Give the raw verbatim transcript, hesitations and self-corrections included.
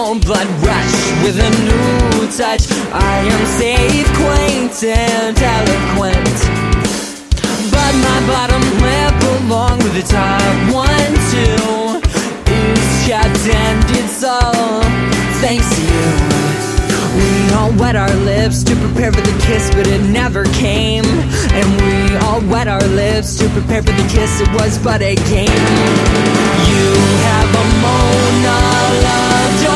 blood rush with a new touch. I am safe, quaint, and eloquent, but my bottom lip along with the top one too is chapped, and it's all thanks to you. We all wet our lips to prepare for the kiss, but it never came. And we all wet our lips to prepare for the kiss, it was but a game. You have a Mona Love.